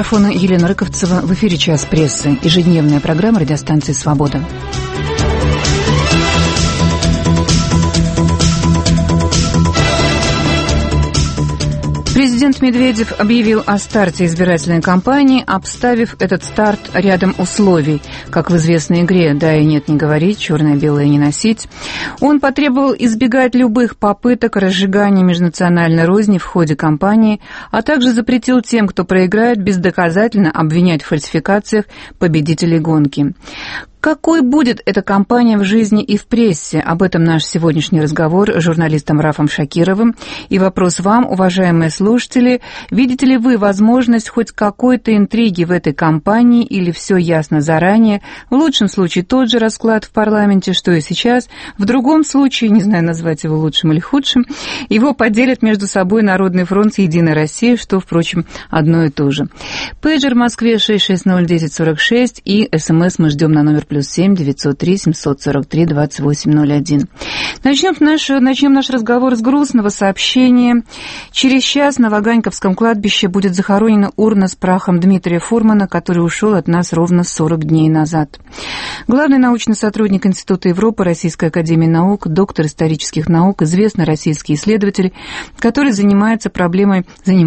микрофона Елена Рыковцева. В эфире «Час прессы». Ежедневная программа радиостанции «Свобода». Президент Медведев объявил о старте избирательной кампании, обставив этот старт рядом условий. Как в известной игре «Да и нет не говорить, черное-белое не носить». Он потребовал избегать любых попыток разжигания межнациональной розни в ходе кампании, а также запретил тем, кто проиграет, бездоказательно обвинять в фальсификациях победителей гонки. Какой будет эта кампания в жизни и в прессе? Об этом наш сегодняшний разговор с журналистом Рафом Шакировым. И вопрос вам, уважаемые слушатели, видите ли вы возможность хоть какой-то интриги в этой кампании или все ясно заранее? В лучшем случае тот же расклад в парламенте, что и сейчас. В другом случае, не знаю, назвать его лучшим или худшим, его поделят между собой Народный фронт и Единая Россия, что, впрочем, одно и то же. Пейджер в Москве 660-1046 и СМС мы ждем на номер +7 903 743 2801. Начнем наш разговор с грустного сообщения. Через час на Ваганьковском кладбище будет захоронена урна с прахом Дмитрия Фурмана, который ушел от нас ровно 40 дней назад. Главный научный сотрудник Института Европы Российской академии наук, доктор исторических наук, известный российский исследователь, который занимался проблемой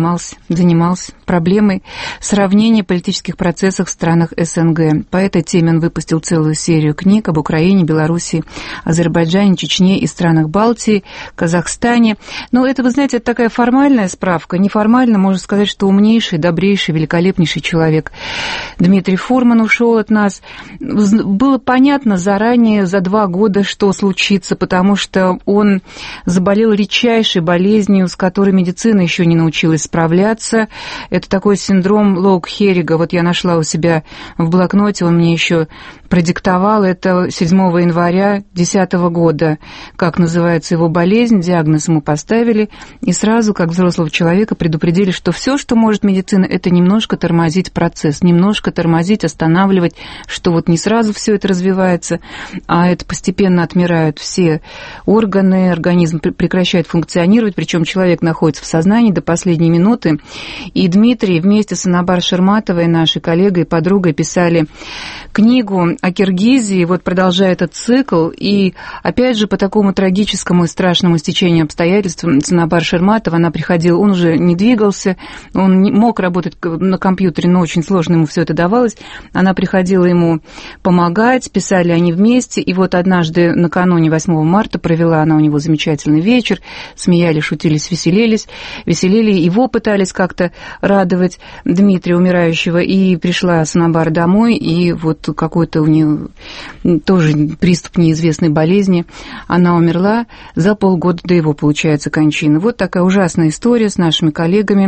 сравнения политических процессов в странах СНГ. По этой теме он выпустил целую серию книг об Украине, Белоруссии, Азербайджане, Чечне и странах Балтии, Казахстане. Но это, вы знаете, это такая формальная справка. Неформально можно сказать, что умнейший, добрейший, великолепнейший человек Дмитрий Фурман ушел от нас. Было понятно заранее, за 2 года, что случится, потому что он заболел редчайшей болезнью, с которой медицина еще не научилась справляться. Это такой синдром Лоук-Херрига. Вот я нашла у себя в блокноте, он мне еще продиктовал. Это 7 января 2010 года. Как называется его болезнь, диагноз ему поставили. И сразу, как взрослого человека, предупредили, что все, что может медицина, это немножко тормозить процесс, немножко тормозить, останавливать, что вот не сразу все это развивается, а это постепенно отмирают все органы, организм прекращает функционировать, причем человек находится в сознании до последней минуты. И Дмитрий вместе с Анабар Шерматовой, нашей коллегой и подругой, писали книгу о Киргизии, вот продолжая этот цикл, и опять же по такому трагическому и страшному стечению обстоятельств Анабар Шерматова, она приходила, он уже не двигался, он не мог работать на компьютере, но очень сложно ему все это давалось, она приходила ему помогать, писали они вместе, и вот однажды накануне 8 марта провела она у него замечательный вечер, смеялись, шутились, веселили, его пытались как-то радовать, Дмитрия умирающего, и пришла Санабар домой, и вот какой-то у нее тоже приступ неизвестной болезни, она умерла за полгода до его, получается, кончины. Вот такая ужасная история с нашими коллегами.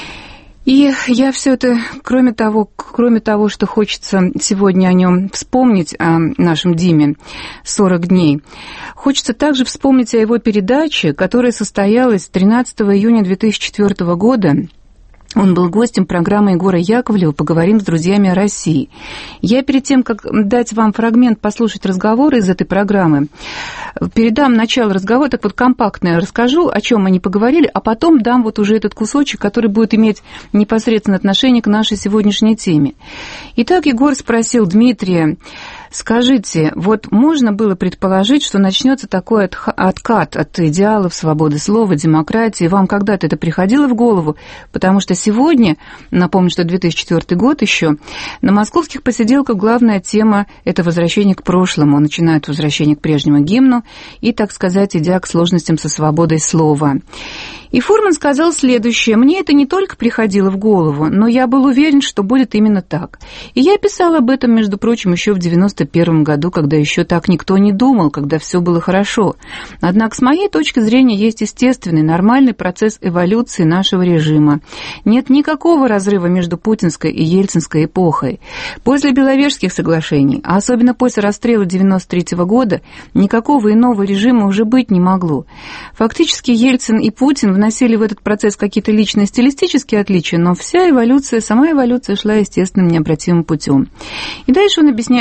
И я все это, кроме того, что хочется сегодня о нем вспомнить, о нашем Диме, 40 дней, хочется также вспомнить о его передаче, которая состоялась 13 июня 2004 года. Он был гостем программы Егора Яковлева «Поговорим с друзьями о России». Я перед тем, как дать вам фрагмент послушать разговоры из этой программы, передам начало разговора, так вот компактно расскажу, о чем они поговорили, а потом дам вот уже этот кусочек, который будет иметь непосредственное отношение к нашей сегодняшней теме. Итак, Егор спросил Дмитрия: скажите, вот можно было предположить, что начнется такой откат от идеалов свободы слова, демократии? Вам когда-то это приходило в голову? Потому что сегодня, напомню, что 2004 год еще, на московских посиделках главная тема – это возвращение к прошлому. Начинают возвращение к прежнему гимну и, так сказать, идя к сложностям со свободой слова. И Фурман сказал следующее: «Мне это не только приходило в голову, но я был уверен, что будет именно так. И я писал об этом, между прочим, еще в 91 году, когда еще так никто не думал, когда все было хорошо. Однако, с моей точки зрения, есть естественный, нормальный процесс эволюции нашего режима. Нет никакого разрыва между путинской и ельцинской эпохой. После Беловежских соглашений, а особенно после расстрела 93 года, никакого иного режима уже быть не могло. Фактически Ельцин и Путин вносили в этот процесс какие-то личные стилистические отличия, но вся эволюция, сама эволюция шла естественным необратимым путем». И дальше он объясняет, почему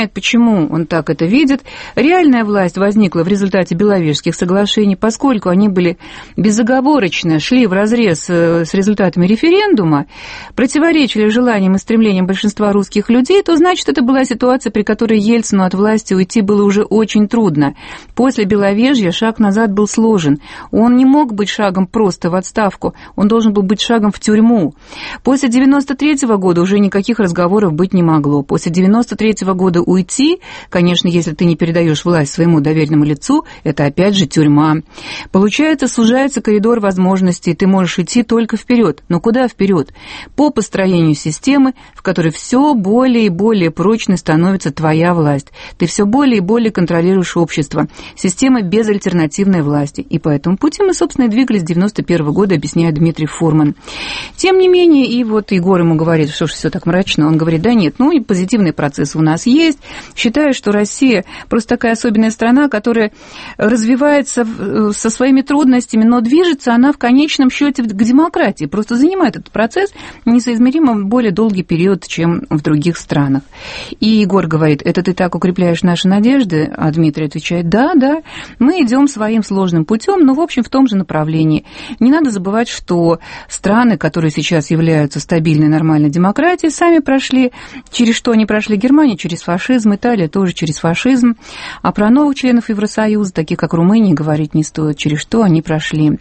почему он так это видит. Реальная власть возникла в результате Беловежских соглашений, поскольку они были безоговорочно, шли вразрез с результатами референдума, противоречили желаниям и стремлениям большинства русских людей, то значит, это была ситуация, при которой Ельцину от власти уйти было уже очень трудно. После Беловежья шаг назад был сложен. Он не мог быть шагом просто в отставку, он должен был быть шагом в тюрьму. После 93-го года уже никаких разговоров быть не могло. После 93-го года уйти, конечно, если ты не передаешь власть своему доверенному лицу, это опять же тюрьма. Получается, сужается коридор возможностей, ты можешь идти только вперед. Но куда вперед? По построению системы, в которой все более и более прочной становится твоя власть. Ты все более и более контролируешь общество. Система безальтернативной власти. И по этому пути мы, собственно, и двигались с 91-го года, объясняет Дмитрий Фурман. Тем не менее, и вот Егор ему говорит, что все так мрачно. Он говорит, да нет, и позитивные процессы у нас есть. Считаю, что Россия просто такая особенная страна, которая развивается со своими трудностями, но движется она в конечном счете к демократии. Просто занимает этот процесс несоизмеримо более долгий период, чем в других странах. И Егор говорит, это ты так укрепляешь наши надежды? А Дмитрий отвечает, да, мы идем своим сложным путем, но, в общем, в том же направлении. Не надо забывать, что страны, которые сейчас являются стабильной, нормальной демократией, сами прошли, через что они прошли: Германия через фашизм, Италия тоже через фашизм, а про новых членов Евросоюза, таких как Румыния, говорить не стоит, через что они прошли.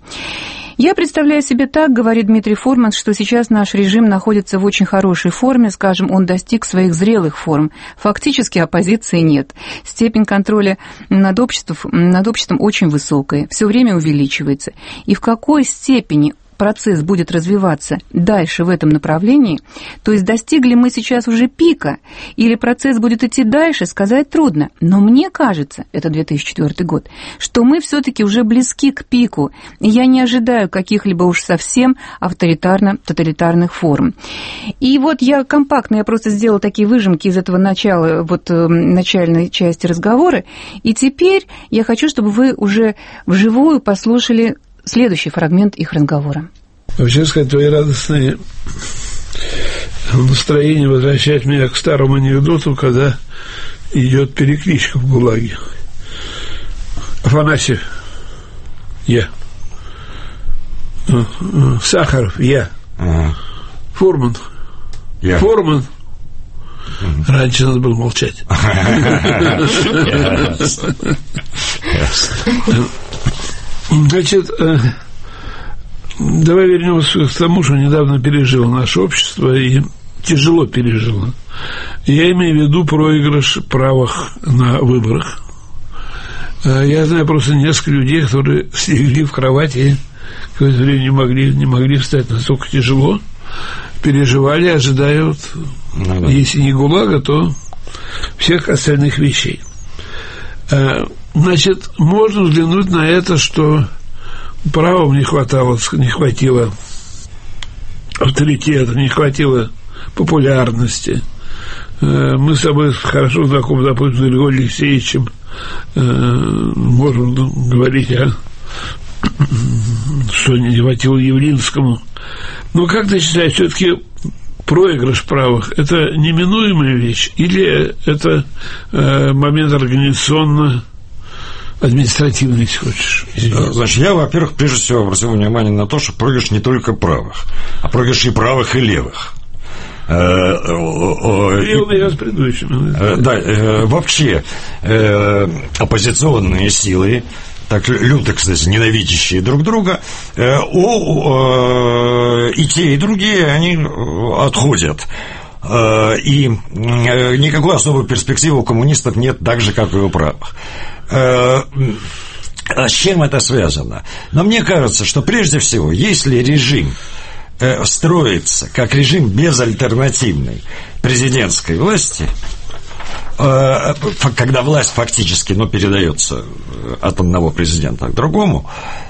Я представляю себе так, говорит Дмитрий Фурман, что сейчас наш режим находится в очень хорошей форме, скажем, он достиг своих зрелых форм. Фактически оппозиции нет. Степень контроля над обществом очень высокая, все время увеличивается. И в какой степени процесс будет развиваться дальше в этом направлении, то есть достигли мы сейчас уже пика, или процесс будет идти дальше, сказать трудно. Но мне кажется, это 2004 год, что мы все-таки уже близки к пику, и я не ожидаю каких-либо уж совсем авторитарно-тоталитарных форм. И вот я просто сделала такие выжимки из этого начальной части разговора, и теперь я хочу, чтобы вы уже вживую послушали следующий фрагмент их разговора. Вообще сказать, твои радостные настроения возвращают меня к старому анекдоту, когда идет перекличка в ГУЛАГе. Афанасьев – я. Сахаров – я. Фурман – я. Фурман. Раньше надо было молчать. Значит, давай вернемся к тому, что недавно пережило наше общество и тяжело пережило. Я имею в виду проигрыш правых на выборах. Я знаю просто несколько людей, которые слегли в кровати и какое-то время не могли встать, настолько тяжело, переживали, ожидают, если не ГУЛАГа, то всех остальных вещей. Значит, можно взглянуть на это, что правым не хватило авторитета, не хватило популярности. Мы с тобой хорошо знакомы, допустим, с Григорием Алексеевичем, можем говорить что не хватило Явлинскому. Но как ты считаешь, все-таки проигрыш правых – это неминуемая вещь или это момент организационно-административный, если хочешь? Значит, я, во-первых, прежде всего обратил внимание на то, что проигрыш не только правых, а проигрыш и правых, и левых. Я с предыдущим. Да, вообще оппозиционные силы, так люто, кстати, ненавидящие друг друга, и те, и другие, они отходят. И никакой особой перспективы у коммунистов нет, так же, как и у правых. С чем это связано? Но мне кажется, что прежде всего, если режим строится как режим безальтернативной президентской власти, когда власть фактически передается от одного президента к другому,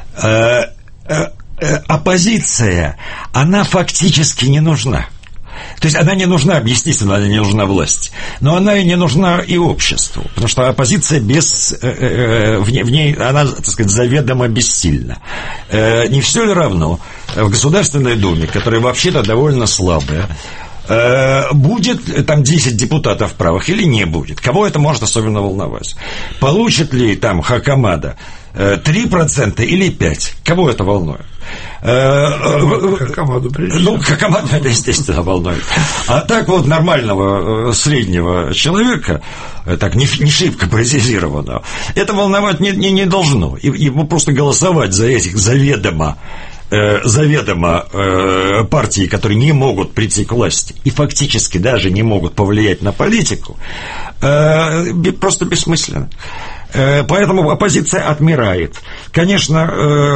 оппозиция, она фактически не нужна. То есть она не нужна, естественно, она не нужна власти, но она и не нужна и обществу, потому что оппозиция в ней, она, так сказать, заведомо бессильна. Не все ли равно в Государственной Думе, которая вообще-то довольно слабая, Будет там 10 депутатов правых или не будет? Кого это может особенно волновать? Получит ли там Хакамада 3% или 5%? Кого это волнует? Хакамаду, Хакамаду это, естественно, волнует. А так вот нормального среднего человека, так не шибко политизированного, это волновать не должно. Ему просто голосовать за этих заведомо партии, которые не могут прийти к власти и фактически даже не могут повлиять на политику, просто бессмысленно. Поэтому оппозиция отмирает. Конечно,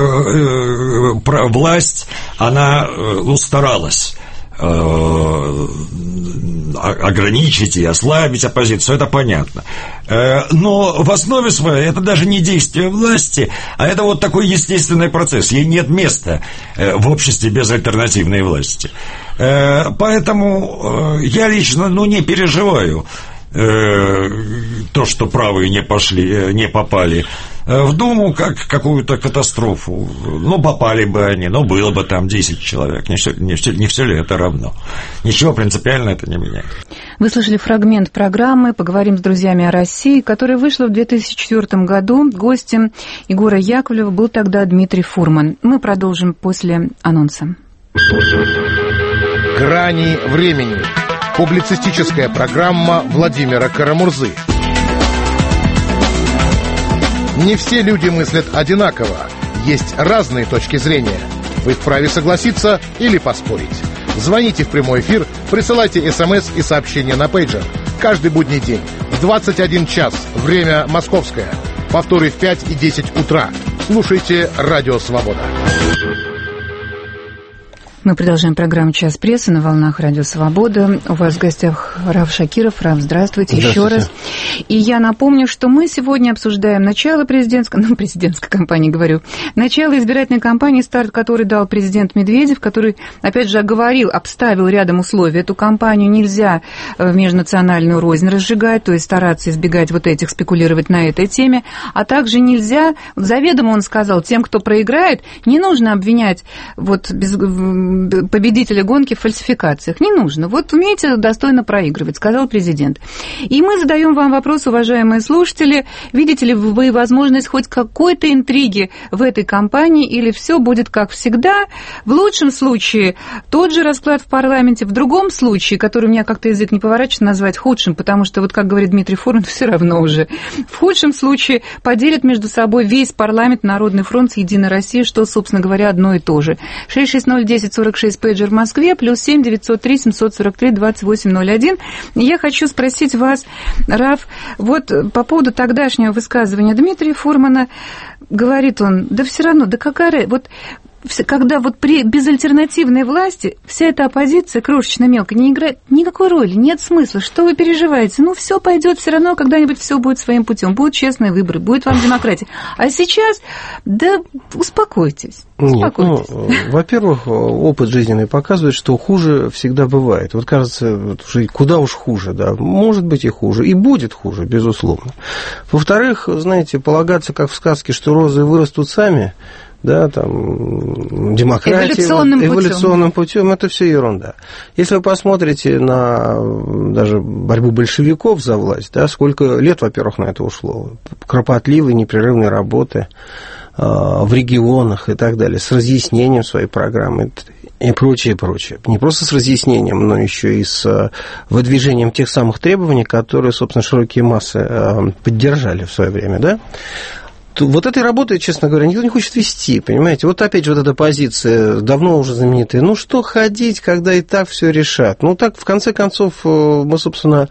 власть, она старалась ограничить и ослабить оппозицию, это понятно. Но в основе своей это даже не действие власти, а это вот такой естественный процесс. Ей нет места в обществе без альтернативной власти. Поэтому я лично не переживаю то, что правые не попали в Думу, как какую-то катастрофу. Попали бы они, было бы там 10 человек. Не все ли это равно? Ничего принципиально это не меняет. Вы слышали фрагмент программы «Поговорим с друзьями о России», которая вышла в 2004 году. Гостем Егора Яковлева был тогда Дмитрий Фурман. Мы продолжим после анонса. «Грани времени». Публицистическая программа Владимира Карамурзы. Не все люди мыслят одинаково. Есть разные точки зрения. Вы вправе согласиться или поспорить. Звоните в прямой эфир, присылайте СМС и сообщения на пейджер. Каждый будний день в 21 час. Время московское. Повторы в 5 и 10 утра. Слушайте «Радио Свобода». Мы продолжаем программу «Час прессы» на волнах «Радио Свобода». У вас в гостях Раф Шакиров. Раф, здравствуйте еще раз. И я напомню, что мы сегодня обсуждаем начало президентской кампании, начало избирательной кампании, старт которой дал президент Медведев, который, опять же, обставил рядом условий. Эту кампанию нельзя в межнациональную рознь разжигать, то есть стараться избегать спекулировать на этой теме, а также нельзя, заведомо он сказал, тем, кто проиграет, не нужно обвинять победителя гонки в фальсификациях. Не нужно. Умеете достойно проигрывать, сказал президент. И мы задаем вам вопрос, уважаемые слушатели, видите ли вы возможность хоть какой-то интриги в этой кампании, или все будет как всегда? В лучшем случае тот же расклад в парламенте, в другом случае, который у меня как-то язык не поворачивается назвать худшим, потому что, как говорит Дмитрий Фурман, все равно уже. В худшем случае поделят между собой весь парламент, Народный фронт с Единой Россией, что, собственно говоря, одно и то же. 660-10-46 пейджер в Москве, +7 903 743 2801. Я хочу спросить вас, Раф, по поводу тогдашнего высказывания Дмитрия Фурмана, говорит он, да все равно, да какая... когда при безальтернативной власти вся эта оппозиция крошечно-мелко не играет никакой роли, нет смысла. Что вы переживаете? Все пойдет все равно, когда-нибудь все будет своим путем. Будут честные выборы, будет вам демократия. А сейчас, успокойтесь. Нет, во-первых, опыт жизненный показывает, что хуже всегда бывает. Кажется, куда уж хуже, да. Может быть и хуже, и будет хуже, безусловно. Во-вторых, знаете, полагаться, как в сказке, что розы вырастут сами, да, демократия эволюционным путем, это все ерунда. Если вы посмотрите на даже борьбу большевиков за власть, да, сколько лет, во-первых, на это ушло, кропотливой, непрерывной работы в регионах и так далее, с разъяснением своей программы и прочее, прочее. Не просто с разъяснением, но еще и с выдвижением тех самых требований, которые, собственно, широкие массы поддержали в свое время, да. Этой работы, честно говоря, никто не хочет вести, понимаете? Опять же эта позиция, давно уже знаменитая. Что ходить, когда и так все решат? Так, в конце концов, мы, собственно,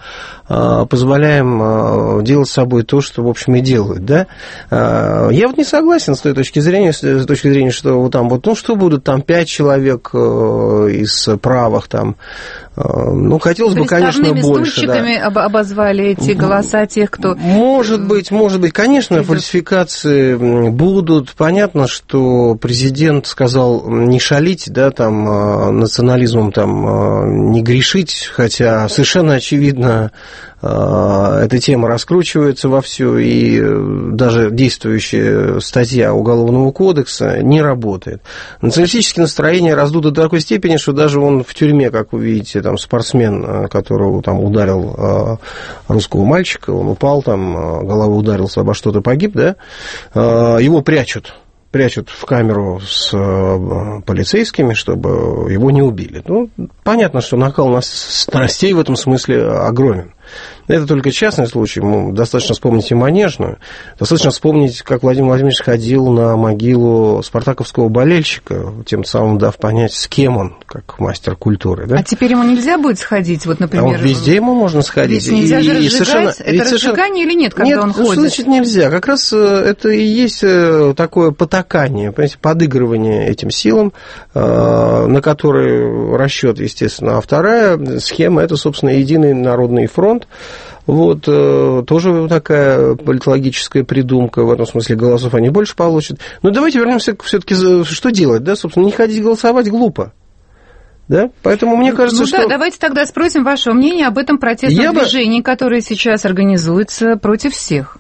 позволяем делать с собой то, что, в общем, и делают, да? Я не согласен с той точки зрения, что что будут 5 человек из правых хотелось бы, конечно, больше. Стульчиками обозвали эти голоса тех, кто... Может быть, конечно, фальсификации будут. Понятно, что президент сказал не шалить, да, национализмом не грешить, хотя совершенно очевидно эта тема раскручивается вовсю, и даже действующая статья Уголовного кодекса не работает. Националистические настроения раздуты до такой степени, что даже он в тюрьме, как вы видите, там спортсмен, которого там ударил русского мальчика, он упал, там головой ударился обо что-то, погиб, да, его прячут в камеру с полицейскими, чтобы его не убили. Ну, понятно, что накал у нас страстей в этом смысле огромен. Это только частный случай. Достаточно вспомнить и Манежную. Достаточно вспомнить, как Владимир Владимирович ходил на могилу спартаковского болельщика, тем самым дав понять, с кем он, как мастер культуры. Да? А теперь ему нельзя будет сходить, вот, например... А вот везде ему можно сходить. Ведь нельзя же разжигать. Это разжигание или нет, когда он ходит? Нет, значит, нельзя. Как раз это и есть такое потакание, понимаете, подыгрывание этим силам, на которые расчет, естественно. А вторая схема – это, собственно, Единый народный фронт. Вот, тоже такая политологическая придумка, в этом смысле голосов они больше получат. Но давайте вернемся все-таки, что делать, да, собственно, не ходить голосовать глупо. Да? Поэтому мне кажется, что... Да, давайте тогда спросим вашего мнения об этом протестном движении, которое сейчас организуется против всех.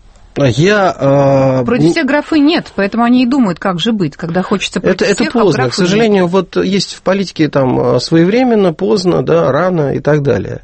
Против всех графы нет, поэтому они и думают, как же быть, когда хочется против всех. Это поздно, к сожалению, вот есть в политике там своевременно, поздно, да, рано и так далее.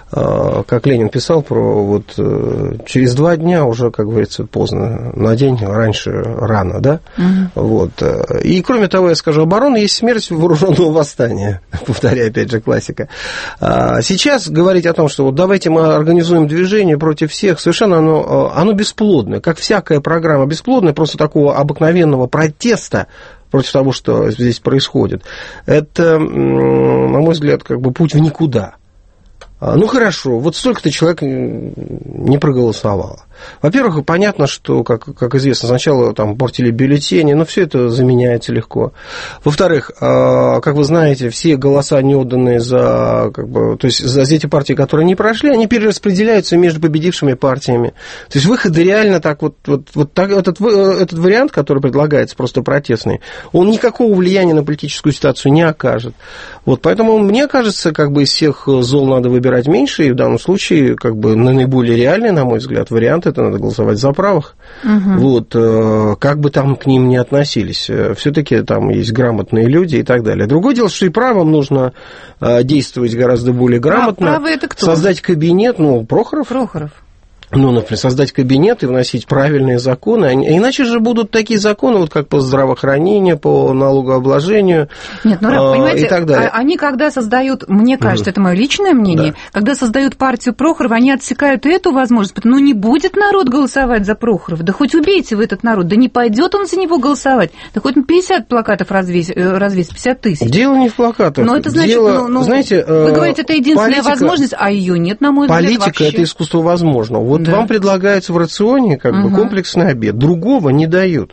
Как Ленин писал про вот через 2 дня уже, как говорится, поздно, на день раньше рано, да. Вот. И кроме того, я скажу, оборона есть смерть вооруженного восстания, повторяю опять же классика. Сейчас говорить о том, что вот давайте мы организуем движение против всех, совершенно оно бесплодно. Как всякая программа бесплодная, просто такого обыкновенного протеста против того, что здесь происходит, это, на мой взгляд, как бы путь в никуда. Ну, хорошо, вот столько-то человек не проголосовало. Во-первых, понятно, что, как известно, сначала там портили бюллетени, но все это заменяется легко. Во-вторых, как вы знаете, все голоса, не отданные за, как бы, то есть за эти партии, которые не прошли, они перераспределяются между победившими партиями. То есть выходы реально так вот так, этот вариант, который предлагается, просто протестный, он никакого влияния на политическую ситуацию не окажет. Вот, поэтому мне кажется, как бы из всех зол надо выбирать меньше, и в данном случае, как бы, наиболее реальный, на мой взгляд, вариант это надо голосовать за правых. Вот, как бы там к ним ни относились. Все-таки там есть грамотные люди и так далее. Другое дело, что и правым нужно действовать гораздо более грамотно. Правый это кто? Создать кабинет, Прохоров. Ну, например, создать кабинет и вносить правильные законы. Иначе же будут такие законы, вот как по здравоохранению, по налогообложению. Нет, понимаете, и так далее. Они когда создают, мне кажется, это мое личное мнение, когда создают партию Прохорова, они отсекают и эту возможность. Ну, не будет народ голосовать за Прохорова, да хоть убейте вы этот народ, да не пойдет он за него голосовать, да хоть 50 плакатов развесит, 50 тысяч. Дело не в плакатах. Но это значит, знаете, вы говорите, это единственная возможность, а ее нет, на мой взгляд, политика вообще. Это искусство возможного. Вот вам предлагается в рационе как бы комплексный обед. Другого не дают.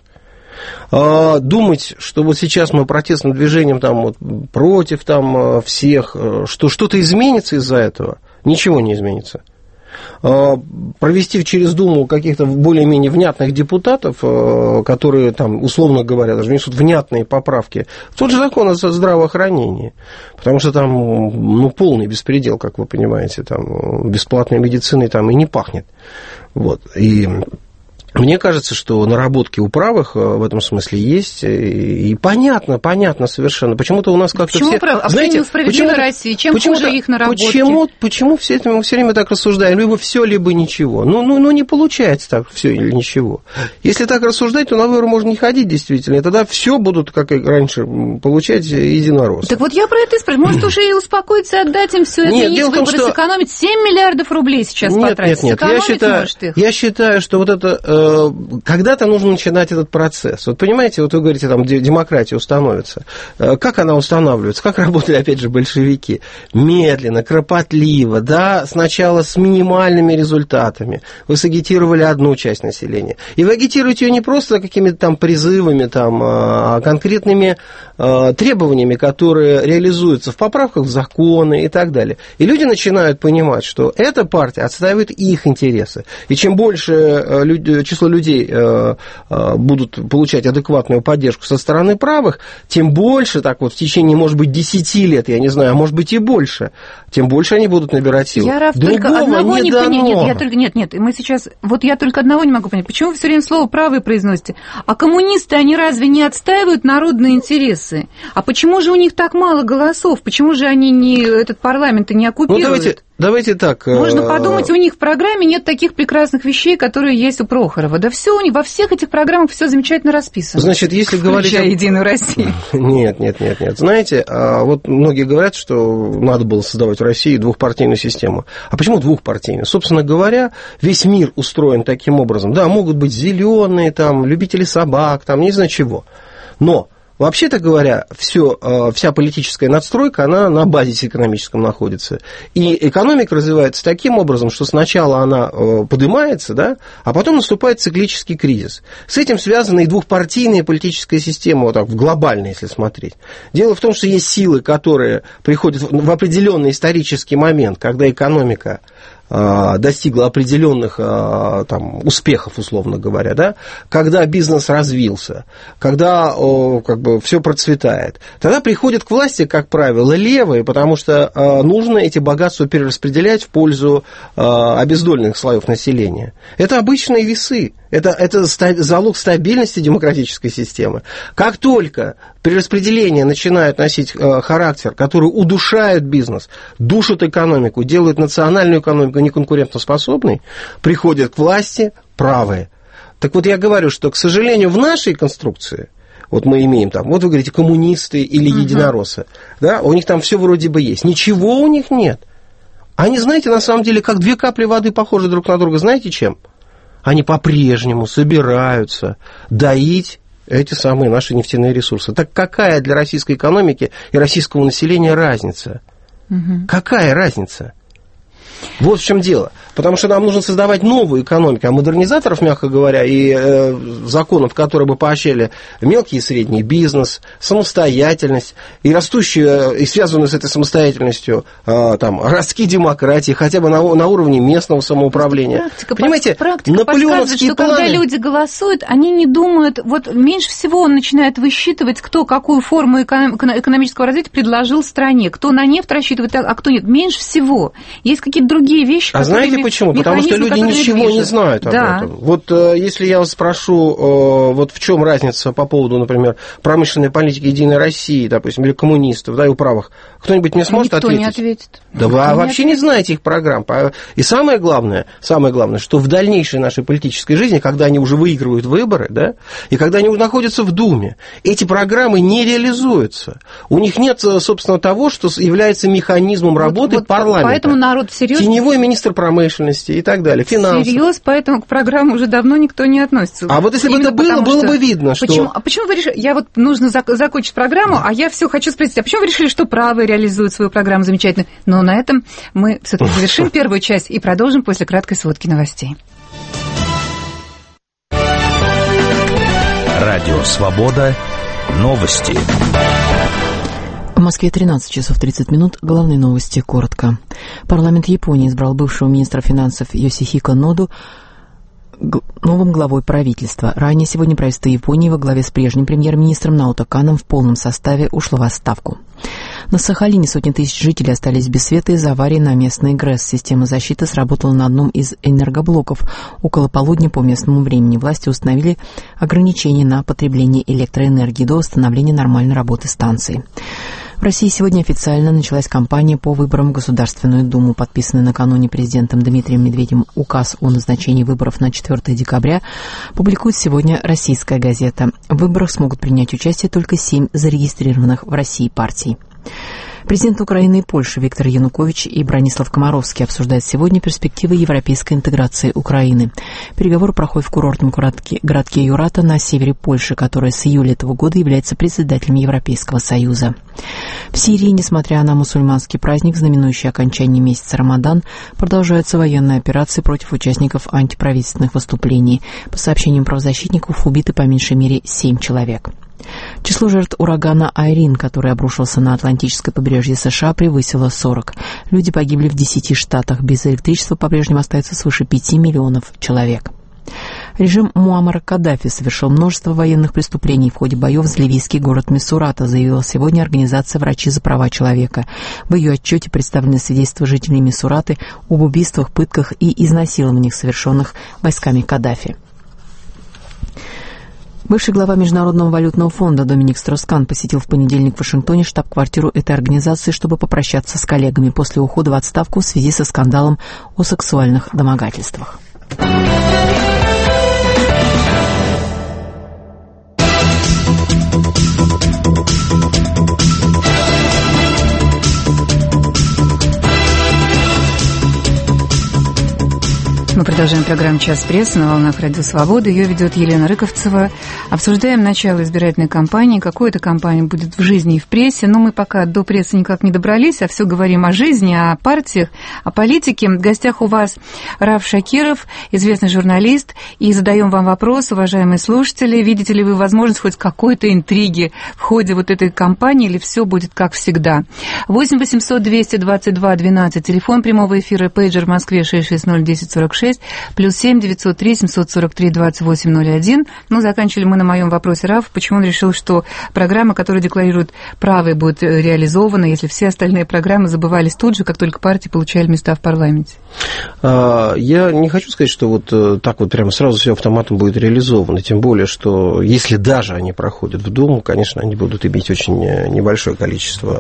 Думать, что вот сейчас мы протестным движением там, вот, против там, всех, что что-то изменится из-за этого, ничего не изменится. Провести через Думу каких-то более-менее внятных депутатов, которые, там, условно говоря, даже внесут внятные поправки в тот же закон о здравоохранении, потому что там полный беспредел, как вы понимаете, там бесплатной медициной там и не пахнет. Вот. И мне кажется, что наработки у правых в этом смысле есть, и понятно совершенно. Почему-то у нас как-то все... Знаете, справедливой России, чем хуже их наработки? Почему все время так рассуждаем? Либо все, либо ничего. Ну, не получается так все или ничего. Если так рассуждать, то на выборы можно не ходить, действительно, и тогда все будут, как и раньше, получать единороссы. Так вот я про это и спрашиваю. Может, уже и успокоиться, отдать им все это, и выборы сэкономить 7 миллиардов рублей сейчас потратить? Нет. Я считаю, что вот это... Когда-то нужно начинать этот процесс. Вот понимаете, вот вы говорите, там демократия установится. Как она устанавливается? Как работали, опять же, большевики? Медленно, кропотливо, да, сначала с минимальными результатами. Вы сагитировали одну часть населения. И вы агитируете ее не просто какими-то там призывами, там, а конкретными требованиями, которые реализуются в поправках в законы и так далее. И люди начинают понимать, что эта партия отстаивает их интересы. И чем больше число число людей будут получать адекватную поддержку со стороны правых, тем больше, так вот, в течение, может быть, 10 лет, я не знаю, а может быть и больше, тем больше они будут набирать силу. Я, Раф, только одного не понимаю. Нет, мы сейчас... Вот я только одного не могу понять. Почему вы все время слово «правые» произносите? А коммунисты, они разве не отстаивают народные интересы? А почему же у них так мало голосов? Почему же они этот парламент не оккупируют? Ну, давайте так. Можно подумать, у них в программе нет таких прекрасных вещей, которые есть у Прохорова. Да все у них, во всех этих программах все замечательно расписано. Значит, если говорить... Включая «Единую Россию». Нет. Знаете, вот многие говорят, что надо было создавать в России двухпартийную систему. А почему двухпартийную? Собственно говоря, весь мир устроен таким образом. Да, могут быть зеленые, там, любители собак, там, не знаю чего. Но... Вообще-то говоря, вся политическая надстройка, она на базисе экономическом находится. И экономика развивается таким образом, что сначала она поднимается, да, а потом наступает циклический кризис. С этим связана и двухпартийная политическая система, вот так, в глобальной, если смотреть. Дело в том, что есть силы, которые приходят в определенный исторический момент, когда экономика достигла определенных там, успехов, условно говоря, да, когда бизнес развился, когда как бы все процветает, тогда приходят к власти, как правило, левые, потому что нужно эти богатства перераспределять в пользу обездоленных слоев населения. Это обычные весы. Это залог стабильности демократической системы. Как только перераспределение начинает носить характер, который удушает бизнес, душит экономику, делает национальную экономику неконкурентоспособной, приходят к власти правые. Так вот, я говорю, что, к сожалению, в нашей конструкции, вот мы имеем там, вот вы говорите, коммунисты или единороссы, да, у них там все вроде бы есть. Ничего у них нет. Они, знаете, на самом деле, как две капли воды похожи друг на друга, знаете чем? Они по-прежнему собираются доить эти самые наши нефтяные ресурсы. Так какая для российской экономики и российского населения разница? Какая разница? Вот в чем дело. Потому что нам нужно создавать новую экономику, а модернизаторов, мягко говоря, и законов, которые бы поощряли мелкий и средний бизнес, самостоятельность, и растущую, и связанную с этой самостоятельностью там, ростки демократии, хотя бы на уровне местного самоуправления. Понимаете, наполеоновские планы... Когда люди голосуют, они не думают, вот меньше всего он начинает высчитывать, кто какую форму экономического развития предложил стране, кто на нефть рассчитывает, а кто нет. Меньше всего. Есть какие-то другие вещи, которые... А знаете почему? Потому что люди ничего не знают об этом. Вот если я вас спрошу, вот в чем разница по поводу, например, промышленной политики «Единой России», допустим, или коммунистов, да, и у правых, кто-нибудь мне сможет ответить? Никто не ответит. Да вы вообще не знаете их программ. И самое главное, что в дальнейшей нашей политической жизни, когда они уже выигрывают выборы, да, и когда они находятся в Думе, эти программы не реализуются. У них нет, собственно, того, что является механизмом работы парламента. Поэтому народ всерьез... Теневой министр промышленности и так далее, финансов. Всерьез, поэтому к программе уже давно никто не относится. А вот если бы это было бы видно, что... Почему вы решили... Я вот нужно закончить программу, а я все хочу спросить, а почему вы решили, что правые реализуют свою программу замечательно? Но на этом мы все-таки завершим первую часть и продолжим после краткой сводки новостей. Радио «Свобода». Новости. В Москве 13 часов 30 минут. Главные новости коротко. Парламент Японии избрал бывшего министра финансов Йосихико Ноду новым главой правительства. Ранее сегодня правительство Японии во главе с прежним премьер-министром Наото Каном в полном составе ушло в отставку. На Сахалине сотни тысяч жителей остались без света из-за аварии на местной ГРЭС. Система защиты сработала на одном из энергоблоков. Около полудня по местному времени власти установили ограничения на потребление электроэнергии до восстановления нормальной работы станции. В России сегодня официально началась кампания по выборам в Государственную Думу. Подписанный накануне президентом Дмитрием Медведевым указ о назначении выборов на 4 декабря публикует сегодня «Российская газета». В выборах смогут принять участие только 7 зарегистрированных в России партий. Президенты Украины и Польши Виктор Янукович и Бранислав Комаровский обсуждают сегодня перспективы европейской интеграции Украины. Переговоры проходят в курортном городке Юрата на севере Польши, которая с июля этого года является председателем Европейского Союза. В Сирии, несмотря на мусульманский праздник, знаменующий окончание месяца Рамадан, продолжаются военные операции против участников антиправительственных выступлений. По сообщениям правозащитников, убиты по меньшей мере 7 человек. Число жертв урагана Айрин, который обрушился на Атлантическое побережье США, превысило 40. Люди погибли в 10 штатах. Без электричества по-прежнему остается свыше 5 миллионов человек. Режим Муаммара Каддафи совершил множество военных преступлений в ходе боев за ливийский город Мисурата, заявила сегодня организация «Врачи за права человека». В ее отчете представлены свидетельства жителей Мисураты об убийствах, пытках и изнасилованиях, совершенных войсками Каддафи. Бывший глава Международного валютного фонда Доминик Строс-Кан посетил в понедельник в Вашингтоне штаб-квартиру этой организации, чтобы попрощаться с коллегами после ухода в отставку в связи со скандалом о сексуальных домогательствах. Мы продолжаем программу «Час прессы» на волнах Радио Свобода. Ее ведет Елена Рыковцева. Обсуждаем начало избирательной кампании. Какой эта кампания будет в жизни и в прессе. Но мы пока до прессы никак не добрались, а все говорим о жизни, о партиях, о политике. В гостях у вас Раф Шакиров, известный журналист. И задаем вам вопрос, уважаемые слушатели. Видите ли вы возможность хоть какой-то интриги в ходе вот этой кампании, или все будет как всегда? 8 800 222 12, телефон прямого эфира, пейджер в Москве 660 1046. +7 903 743 2801. Ну, заканчивали мы на моем вопросе, Раф, почему он решил, что программа, которая декларирует правые, будет реализована, если все остальные программы забывались тут же, как только партии получали места в парламенте? Я не хочу сказать, что вот так вот прямо сразу все автоматом будет реализовано, тем более, что если даже они проходят в Думу, конечно, они будут иметь очень небольшое количество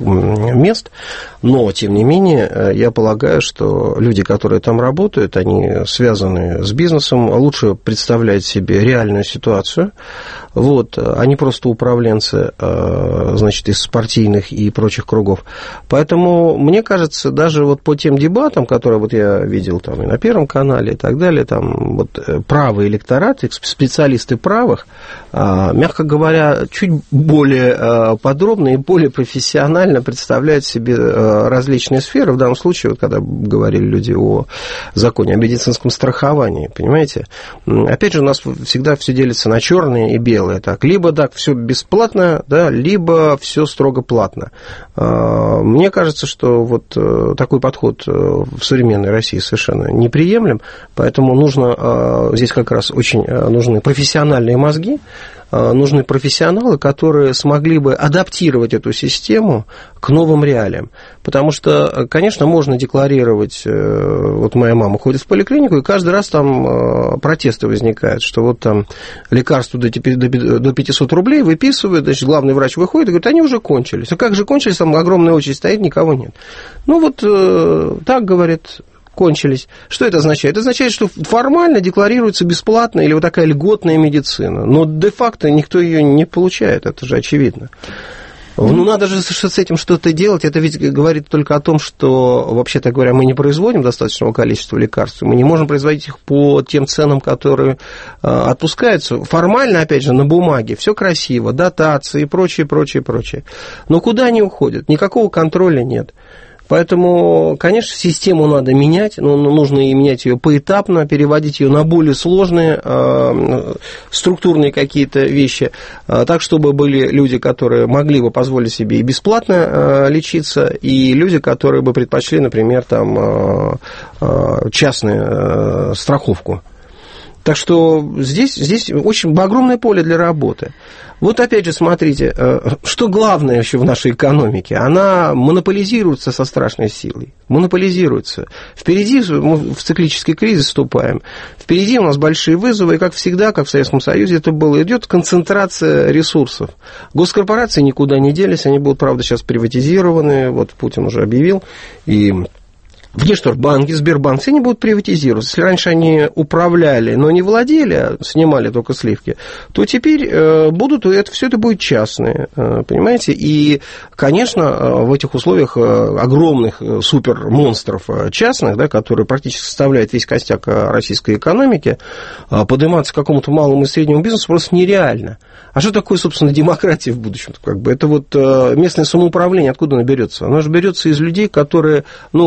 мест, но, тем не менее, я полагаю, что люди, которые там работают, они связаны с бизнесом, лучше представляют себе реальную ситуацию. Вот, они просто управленцы, значит, из партийных и прочих кругов. Поэтому, мне кажется, даже вот по тем дебатам, которые вот я видел там и на Первом канале и так далее, там вот правый электорат, специалисты правых, мягко говоря, чуть более подробно и более профессионально представляют себе различные сферы. В данном случае, вот когда говорили люди о законе о медицинском страховании, понимаете? Опять же, у нас всегда все делится на черное и белое. Так, либо так все бесплатно, да, либо все строго платно. Мне кажется, что вот такой подход в современной России совершенно неприемлем, поэтому нужно здесь как раз очень нужны профессиональные мозги, нужны профессионалы, которые смогли бы адаптировать эту систему к новым реалиям. Потому что, конечно, можно декларировать, вот моя мама ходит в поликлинику, и каждый раз там протесты возникают, что вот там лекарства до 500 рублей выписывают, значит, главный врач выходит и говорит, они уже кончились. А как же кончились, там огромная очередь стоит, никого нет. Ну вот так, говорит, кончились. Что это означает? Это означает, что формально декларируется бесплатная или вот такая льготная медицина, но де-факто никто ее не получает, это же очевидно. Ну, надо же с этим что-то делать. Это ведь говорит только о том, что, вообще-то говоря, мы не производим достаточного количества лекарств. Мы не можем производить их по тем ценам, которые отпускаются. Формально, опять же, на бумаге все красиво, дотации и прочее. Но куда они уходят? Никакого контроля нет. Поэтому, конечно, систему надо менять, но нужно и менять ее поэтапно, переводить ее на более сложные структурные какие-то вещи, так, чтобы были люди, которые могли бы позволить себе и бесплатно лечиться, и люди, которые бы предпочли, например, там, частную страховку. Так что здесь очень огромное поле для работы. Вот опять же, смотрите, что главное еще в нашей экономике, она монополизируется со страшной силой, монополизируется. Впереди мы в циклический кризис вступаем, впереди у нас большие вызовы, и как всегда, как в Советском Союзе это было, идет концентрация ресурсов. Госкорпорации никуда не делись, они будут, правда, сейчас приватизированы, вот Путин уже объявил, и Внешторгбанки, Сбербанк, все они будут приватизироваться. Если раньше они управляли, но не владели, а снимали только сливки, то теперь все это будет частное, понимаете? И, конечно, в этих условиях огромных супермонстров частных, да, которые практически составляют весь костяк российской экономики, подниматься к какому-то малому и среднему бизнесу просто нереально. А что такое, собственно, демократия в будущем? Это вот местное самоуправление, откуда оно берется? Оно же берется из людей, которым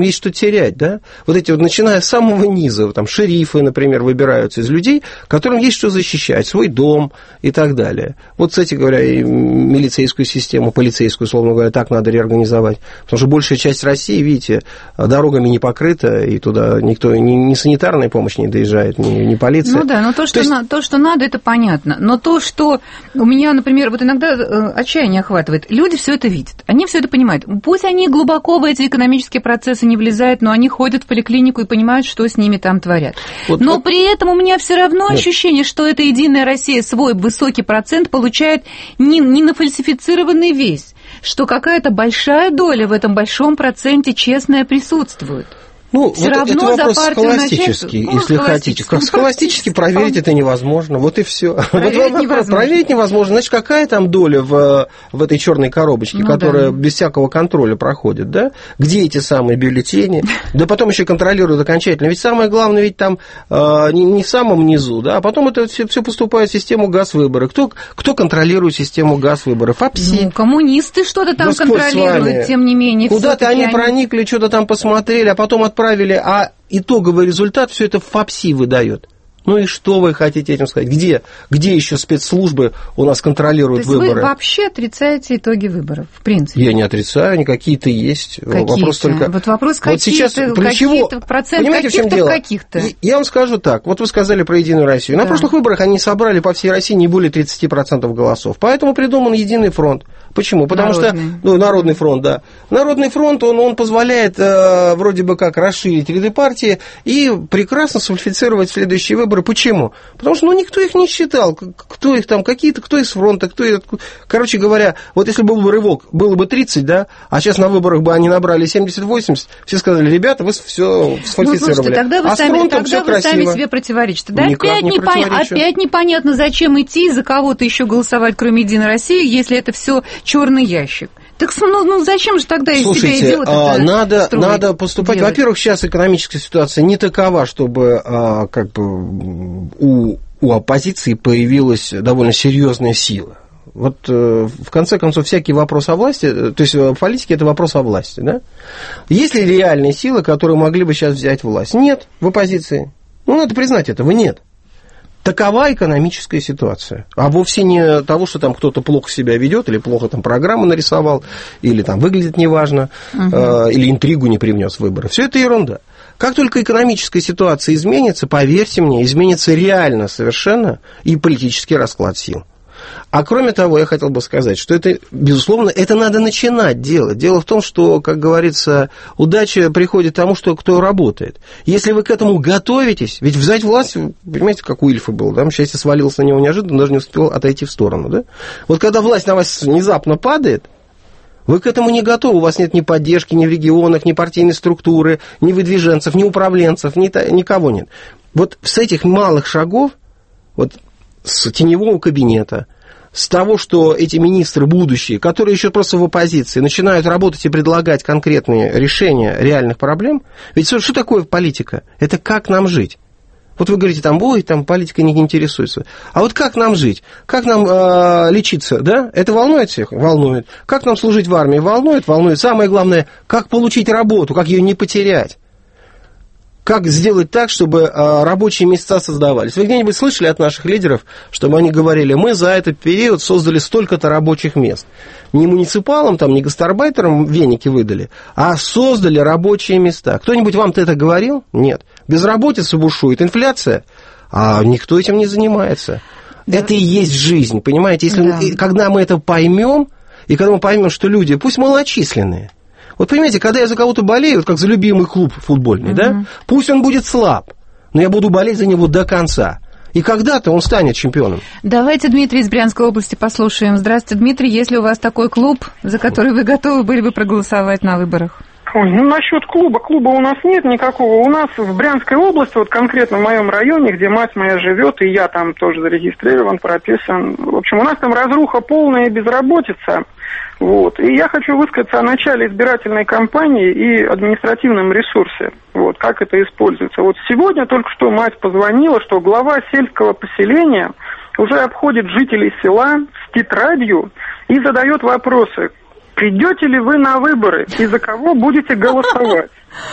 есть что терять, да? Вот эти вот, начиная с самого низа, там, шерифы, например, выбираются из людей, которым есть что защищать, свой дом и так далее. Вот, кстати говоря, и милицейскую систему, полицейскую, условно говоря, так надо реорганизовать. Потому что большая часть России, видите, дорогами не покрыта, и туда никто, ни санитарная помощь не доезжает, ни полиция. Ну да, но то, что надо, это понятно. Но то, что у меня, например, вот иногда отчаяние охватывает, люди все это видят, они все это понимают. Пусть они глубоко в эти экономические процессы не влезают, но они ходят в поликлинику и понимают, что с ними там творят. Но при этом у меня все равно ощущение, что эта «Единая Россия» свой высокий процент получает не на фальсифицированный весь, что какая-то большая доля в этом большом проценте честная присутствует. Ну, вот это вопрос схоластический, если хотите. Схоластически проверить это невозможно, вот и все. Проверить невозможно. Значит, какая там доля в этой черной коробочке, которая без всякого контроля проходит, да? Где эти самые бюллетени? Да потом еще контролируют окончательно. Ведь самое главное, ведь там не в самом низу, да, а потом это все поступает в систему ГАЗ-выборы. Кто контролирует систему ГАЗ-выборов? АПСИ. Ну, коммунисты что-то там контролируют, тем не менее. Куда-то они проникли, что-то там посмотрели, а потом отправили, а итоговый результат все это в ФАПСИ выдает. Ну и что вы хотите этим сказать? Где еще спецслужбы у нас контролируют выборы? То есть вы вообще отрицаете итоги выборов, в принципе? Я не отрицаю, они какие-то есть. Вопрос только... Вот вопрос какие-то, какие-то процент каких-то, каких-то. Я вам скажу так. Вот вы сказали про «Единую Россию». На прошлых выборах они собрали по всей России не более 30% голосов. Поэтому придуман «Единый фронт». Почему? Потому что... Народный фронт, да. Народный фронт, он позволяет вроде бы как расширить ряды партии и прекрасно сфальсифицировать следующие выборы. Почему? Потому что никто их не считал. Кто их там, какие-то, кто из фронта, кто из... Короче говоря, вот если был бы рывок, было бы 30, да, а сейчас на выборах бы они набрали 70-80, все сказали, ребята, вы все сфальсифицировали. Ну, слушайте, тогда вы сами себе противоречите. Да, опять непонятно, зачем идти и за кого-то еще голосовать, кроме «Единой России», если это все черный ящик. Так зачем же тогда из себя идиота надо поступать. Делать? Во-первых, сейчас экономическая ситуация не такова, чтобы у оппозиции появилась довольно серьезная сила. Вот, в конце концов, всякий вопрос о власти, то есть в политике это вопрос о власти, да? Есть ли реальные силы, которые могли бы сейчас взять власть? Нет, в оппозиции. Надо признать, этого нет. Такова экономическая ситуация. А вовсе не того, что там кто-то плохо себя ведет, или плохо там программу нарисовал, или там выглядит неважно, или интригу не привнес в выборы. Все это ерунда. Как только экономическая ситуация изменится, поверьте мне, изменится реально совершенно и политический расклад сил. А кроме того, я хотел бы сказать, что это, безусловно, это надо начинать делать. Дело в том, что, как говорится, удача приходит тому, кто работает. Если вы к этому готовитесь, ведь взять власть, понимаете, как у Ильфа было, да, счастье свалилось на него неожиданно, даже не успел отойти в сторону, да? Вот когда власть на вас внезапно падает, вы к этому не готовы, у вас нет ни поддержки, ни в регионах, ни партийной структуры, ни выдвиженцев, ни управленцев, никого нет. Вот с этих малых шагов, вот с теневого кабинета, с того, что эти министры будущие, которые еще просто в оппозиции, начинают работать и предлагать конкретные решения реальных проблем. Ведь что такое политика? Это как нам жить? Вот вы говорите, там политика не интересуется. А вот как нам жить? Как нам лечиться? Да? Это волнует всех? Волнует. Как нам служить в армии? Волнует? Волнует. Самое главное, как получить работу, как ее не потерять. Как сделать так, чтобы рабочие места создавались? Вы где-нибудь слышали от наших лидеров, чтобы они говорили, мы за этот период создали столько-то рабочих мест? Не муниципалам, не гастарбайтерам веники выдали, а создали рабочие места. Кто-нибудь вам-то это говорил? Нет. Безработица бушует, инфляция, а никто этим не занимается. Да. Это и есть жизнь, понимаете? Если, когда мы это поймем, и когда мы поймем, что люди, пусть малочисленные, вот понимаете, когда я за кого-то болею, вот как за любимый клуб футбольный, да, пусть он будет слаб, но я буду болеть за него до конца. И когда-то он станет чемпионом. Давайте Дмитрий из Брянской области послушаем. Здравствуйте, Дмитрий. Есть ли у вас такой клуб, за который вы готовы были бы проголосовать на выборах? Ой, насчет клуба у нас нет никакого. У нас в Брянской области, вот конкретно в моем районе, где мать моя живет, и я там тоже зарегистрирован, прописан. В общем, у нас там разруха полная и безработица. Вот. И я хочу высказаться о начале избирательной кампании и административном ресурсе. Вот, как это используется. Вот сегодня только что мать позвонила, что глава сельского поселения уже обходит жителей села с тетрадью и задает вопросы. придете ли вы на выборы и за кого будете голосовать.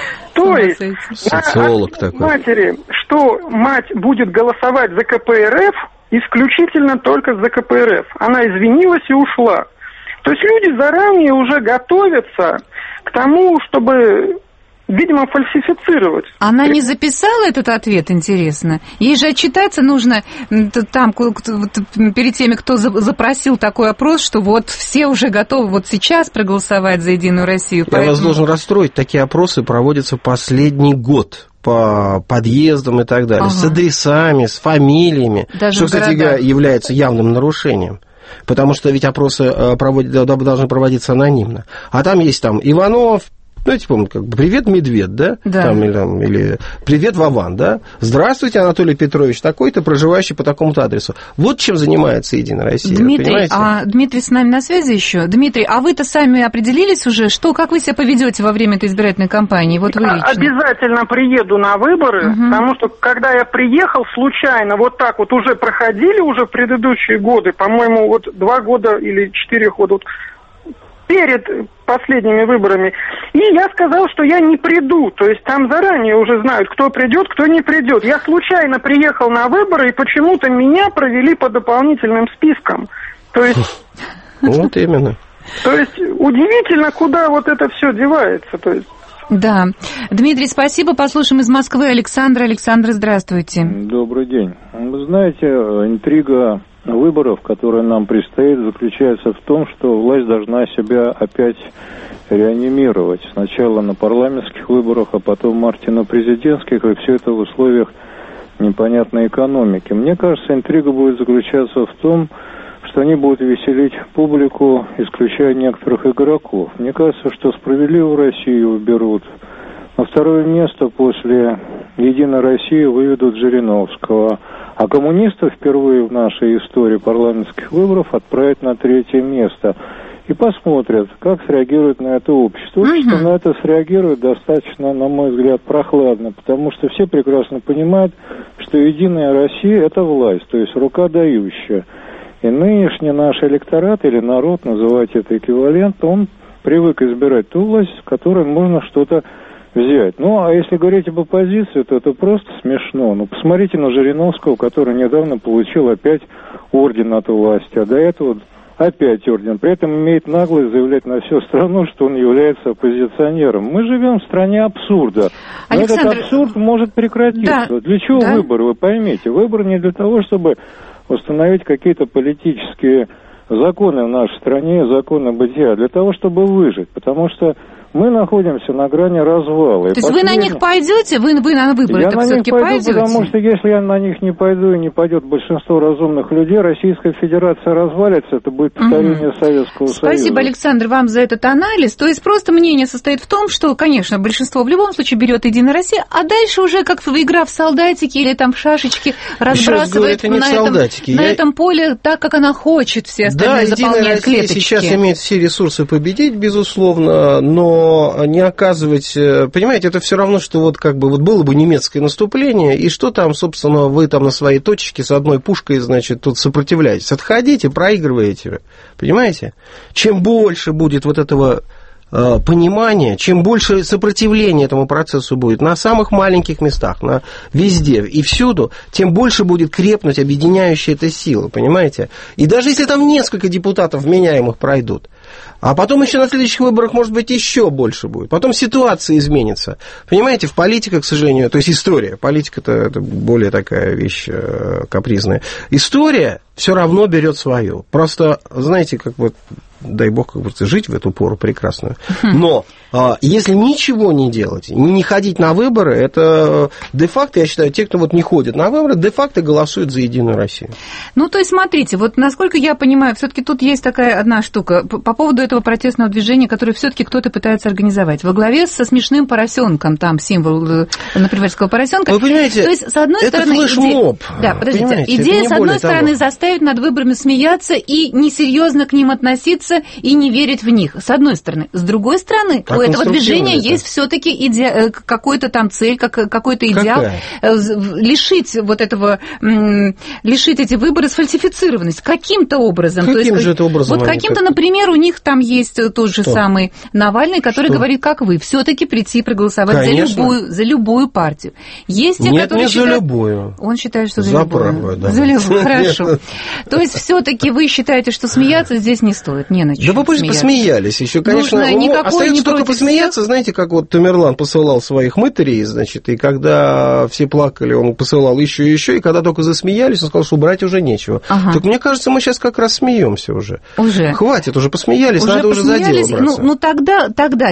То есть, социолог такой. Матери, что мать будет голосовать за КПРФ исключительно только за КПРФ. Она извинилась и ушла. То есть люди заранее уже готовятся к тому, чтобы, видимо, фальсифицировать. Она не записала этот ответ, интересно? Ей же отчитаться нужно там, перед теми, кто запросил такой опрос, что вот все уже готовы вот сейчас проголосовать за «Единую Россию». Я вас должен расстроить, такие опросы проводятся последний год по подъездам и так далее, с адресами, с фамилиями, даже что, кстати говоря, является явным нарушением. Потому что ведь опросы должны проводиться анонимно. А там есть Иванов, знаете, помню, «Привет, Медведь», да? Да. Или «Привет, Вован», да? «Здравствуйте, Анатолий Петрович, такой-то, проживающий по такому-то адресу». Вот чем занимается «Единая Россия». Дмитрий с нами на связи еще. Дмитрий, а вы-то сами определились уже, как вы себя поведете во время этой избирательной кампании? Вот вы лично. Обязательно приеду на выборы, потому что, когда я приехал случайно, вот так вот уже проходили уже предыдущие годы, по-моему, вот 2 года или 4 года, вот, перед последними выборами. И я сказал, что я не приду. То есть там заранее уже знают, кто придет, кто не придет. Я случайно приехал на выборы, и почему-то меня провели по дополнительным спискам. То есть... Вот именно. То есть удивительно, куда вот это все девается. То есть... Да. Дмитрий, спасибо. Послушаем из Москвы Александра. Александр, здравствуйте. Добрый день. Вы знаете, интрига выборов, которые нам предстоит, заключается в том, что власть должна себя опять реанимировать. Сначала на парламентских выборах, а потом в марте на президентских, и все это в условиях непонятной экономики. Мне кажется, интрига будет заключаться в том, что они будут веселить публику, исключая некоторых игроков. Мне кажется, что справедливую Россию уберут. На второе место после «Единой России» выведут Жириновского, а коммунистов впервые в нашей истории парламентских выборов отправят на 3-е место. И посмотрят, как среагирует на это общество. Общество на это среагирует достаточно, на мой взгляд, прохладно, потому что все прекрасно понимают, что «Единая Россия» – это власть, то есть рука дающая. И нынешний наш электорат или народ, называйте это эквивалент, он привык избирать ту власть, с которой можно что-то взять. Ну, а если говорить об оппозиции, то это просто смешно. Ну, посмотрите на Жириновского, который недавно получил опять орден от власти, а до этого опять орден. При этом имеет наглость заявлять на всю страну, что он является оппозиционером. Мы живем в стране абсурда. Но Александр, этот абсурд может прекратиться. Да, для чего выборы, вы поймите? Выборы не для того, чтобы установить какие-то политические законы в нашей стране, законы бытия, а для того, чтобы выжить. Потому что мы находимся на грани развала. То есть вы на них пойдете? Вы на выборы-то все-таки пойдете? Потому что если я на них не пойду и не пойдет большинство разумных людей, Российская Федерация развалится, это будет повторение Советского Союза. Спасибо, Александр, вам за этот анализ. То есть просто мнение состоит в том, что, конечно, большинство в любом случае берет «Единая Россия», а дальше уже как игра в солдатики или там в шашечки разбрасывает на этом поле так, как она хочет, все остальные заполняют клеточки. Да, сейчас имеет все ресурсы победить, безусловно, но не оказывать... Понимаете, это все равно, что вот как бы вот было бы немецкое наступление, и что там, собственно, вы там на своей точке с одной пушкой, значит, тут сопротивляетесь. Отходите, проигрываете. Понимаете? Чем больше будет вот этого понимания, чем больше сопротивления этому процессу будет на самых маленьких местах, везде и всюду, тем больше будет крепнуть объединяющая эта сила, понимаете? И даже если там несколько депутатов вменяемых пройдут, а потом еще на следующих выборах, может быть, еще больше будет. Потом ситуация изменится. Понимаете, в политике, к сожалению, то есть история, политика это более такая вещь капризная. История все равно берет свое. Просто, знаете, как вот, дай бог, как будто жить в эту пору прекрасную. Но если ничего не делать, не ходить на выборы, это де-факто, я считаю, те, кто вот не ходит на выборы, де-факто голосуют за «Единую Россию». Ну, то есть, смотрите, вот насколько я понимаю, все-таки тут есть такая одна штука по поводу этого протестного движения, которое все-таки кто-то пытается организовать. Во главе со смешным поросенком, там символ напримерского поросенка. Вы понимаете, то есть, с одной это стороны, флешмоб. Да, подождите, идея, с одной стороны, заставить над выборами смеяться и несерьезно к ним относиться и не верить в них, с одной стороны. С другой стороны, у этого движения есть все-таки какой-то там цель, какой-то идеал. Лишить вот этого, лишить эти выборы сфальсифицированности каким-то образом. Каким же это образом? Вот каким-то, например, у них там есть тот же самый Навальный, который говорит, как вы, все-таки прийти проголосовать за любую партию. Есть те, которые считают... за любую. Он считает, что за любую. Правую, да. За любую, хорошо. То есть все-таки вы считаете, что смеяться здесь не стоит, не на чем. Да вы пусть посмеялись еще, конечно. Остается только посмеяться, знаете, как вот Тамерлан посылал своих мытарей, значит, и когда все плакали, он посылал еще и еще, и когда только засмеялись, он сказал, что убрать уже нечего. Так мне кажется, мы сейчас как раз смеемся уже. Хватит, уже посмеялись, надо уже за дело браться. Ну тогда,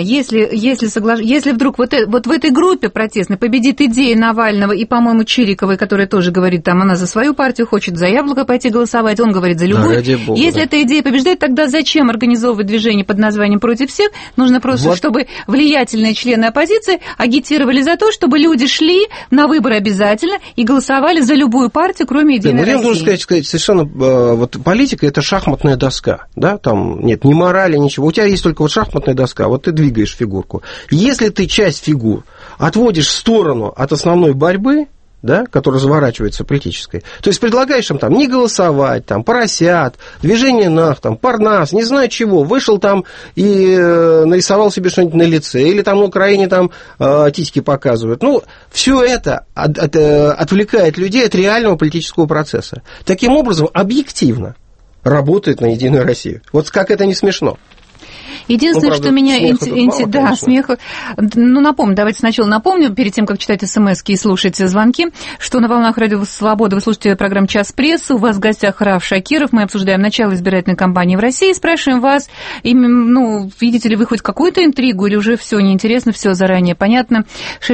если вдруг вот в этой группе протестной победит идея Навального и, по-моему, Чириковой, которая тоже говорит, там, она за свою партию хочет за Яблоко пойти голосовать, он говорит за любую. Если эта идея побеждает, тогда зачем организовывать движение под названием «Против всех»? Нужно просто, чтобы влиятельные члены оппозиции агитировали за то, чтобы люди шли на выборы обязательно и голосовали за любую партию, кроме «Единой России». Я должен сказать, совершенно, вот политика – это шахматная доска, да, там нет ни морали, ничего. У тебя есть только вот шахматная доска, вот ты двигаешь фигурку. Если ты часть фигур отводишь в сторону от основной борьбы, да, которая заворачивается политической, то есть предлагаешь им там не голосовать, там, поросят, движение НАХ, там, Парнас, не знаю чего, вышел там и нарисовал себе что-нибудь на лице, или там на Украине там титьки показывают. Ну, все это отвлекает людей от реального политического процесса. Таким образом, объективно работает на «Единую Россию». Вот как это не смешно. Единственное, что меня... смех. Ну, давайте сначала напомню, перед тем, как читать смс-ки и слушать звонки, что на волнах Радио Свобода вы слушаете программу «Час прессы». У вас в гостях Раф Шакиров. Мы обсуждаем начало избирательной кампании в России. Спрашиваем вас, видите ли вы хоть какую-то интригу или уже все неинтересно, все заранее понятно.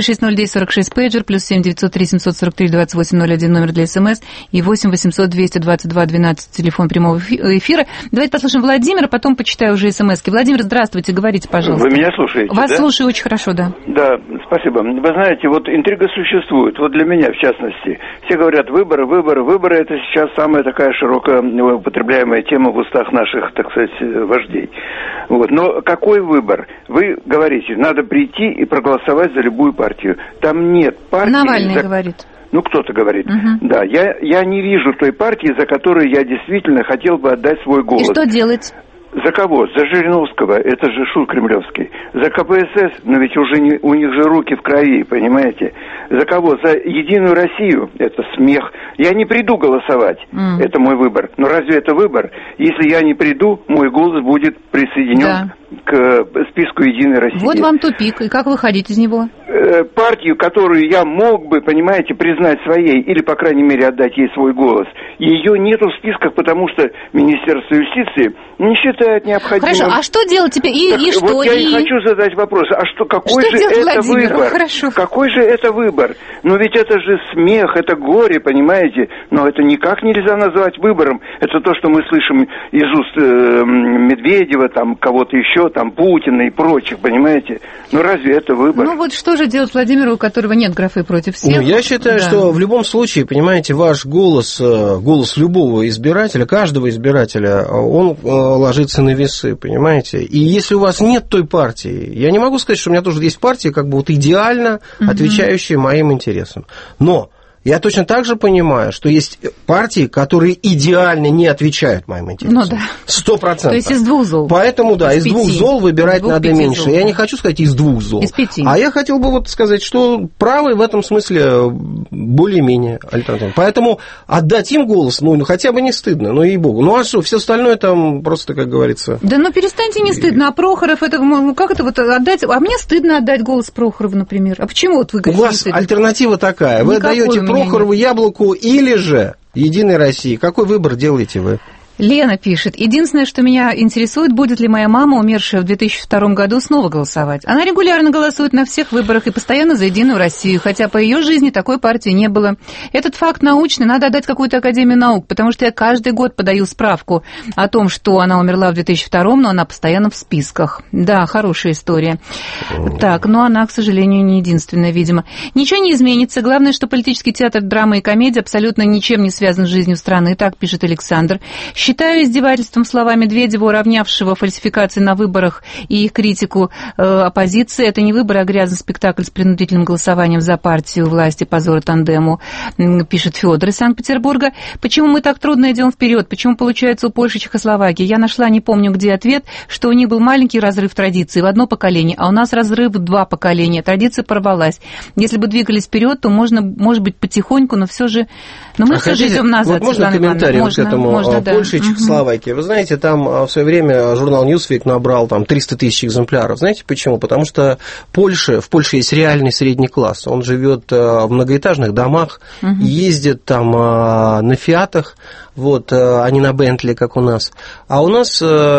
6601046 пейджер, плюс 7903 743 2801 номер для смс и 8 800 222 12 телефон прямого эфира. Давайте послушаем Владимира, потом почитаю уже смс-ки. Владимир, здравствуйте, говорите, пожалуйста. Вы меня слушаете, Вас слушаю очень хорошо, да. Да, спасибо. Вы знаете, вот интрига существует, вот для меня в частности. Все говорят, выборы, это сейчас самая такая широко употребляемая тема в устах наших, так сказать, вождей. Вот. Но какой выбор? Вы говорите, надо прийти и проголосовать за любую партию. Там нет партии... Навальный говорит. Ну, кто-то говорит. Да, я не вижу той партии, за которую я действительно хотел бы отдать свой голос. И что делать? За кого? За Жириновского, это же шут кремлевский. За КПСС, но ведь уже у них же руки в крови, понимаете? За кого? За Единую Россию, это смех. Я не приду голосовать, это мой выбор. Но разве это выбор? Если я не приду, мой голос будет присоединен к списку Единой России. Вот вам тупик, и как выходить из него? Партию, которую я мог бы, понимаете, признать своей, или, по крайней мере, отдать ей свой голос, ее нету в списках, потому что Министерство юстиции не считает необходимым. Хорошо, а что делать теперь? И что? Вот я и хочу задать вопрос, какой же это выбор? Хорошо. Какой же это выбор? Но ведь это же смех, это горе, понимаете? Но это никак нельзя назвать выбором. Это то, что мы слышим из уст Медведева, там, кого-то еще, там, Путина и прочих, понимаете? Но разве это выбор? Ну вот что же делать Владимиру, у которого нет графы против всех? Ну, я считаю, что в любом случае, понимаете, ваш голос любого избирателя, каждого избирателя, он ложится на весы, понимаете? И если у вас нет той партии, я не могу сказать, что у меня тоже есть партия, как бы вот идеально отвечающая моим интересам. Но я точно так же понимаю, что есть партии, которые идеально не отвечают моим интересам. Ну да. 100%. То есть из двух зол. Поэтому, да, из двух зол выбирать надо меньше. Я не хочу сказать из двух зол. Из 5. А я хотел бы вот сказать, что правый в этом смысле более-менее альтернативный. Поэтому отдать им голос, ну, хотя бы не стыдно, ну, ей-богу. Ну, а что, все остальное там просто, как говорится... Да ну, перестаньте, не стыдно. А Прохоров, это, как это вот отдать? А мне стыдно отдать голос Прохорову, например. А почему вот вы говорите? У вас альтернатива такая. Вы даете Прохорову, Яблоку или же Единой России. Какой выбор делаете вы? Лена пишет. Единственное, что меня интересует, будет ли моя мама, умершая в 2002 году, снова голосовать. Она регулярно голосует на всех выборах и постоянно за Единую Россию, хотя по ее жизни такой партии не было. Этот факт научный, надо отдать какую-то Академию наук, потому что я каждый год подаю справку о том, что она умерла в 2002, но она постоянно в списках. Да, хорошая история. Так, но она, к сожалению, не единственная, видимо. Ничего не изменится. Главное, что политический театр, драма и комедия абсолютно ничем не связан с жизнью страны. Так пишет Александр. Считаю издевательством слова Медведева, уравнявшего фальсификации на выборах и их критику оппозиции. Это не выборы, а грязный спектакль с принудительным голосованием за партию власти, позор тандему, пишет Федор из Санкт-Петербурга. Почему мы так трудно идем вперед? Почему получается у Польши, Чехословакии? Я нашла, не помню где ответ, что у них был маленький разрыв традиций в одно поколение, а у нас разрыв в 2 поколения. Традиция порвалась. Если бы двигались вперед, то можно, может быть, потихоньку, но все же... Но мы все же идем назад. Вот можно комментарий к этому? Польша и Чехословакия. Вы знаете, там в свое время журнал Newsweek набрал там 300 тысяч экземпляров. Знаете почему? Потому что в Польше есть реальный средний класс. Он живет в многоэтажных домах, ездит там на Фиатах, вот, а не на Бентли, как у нас. А у нас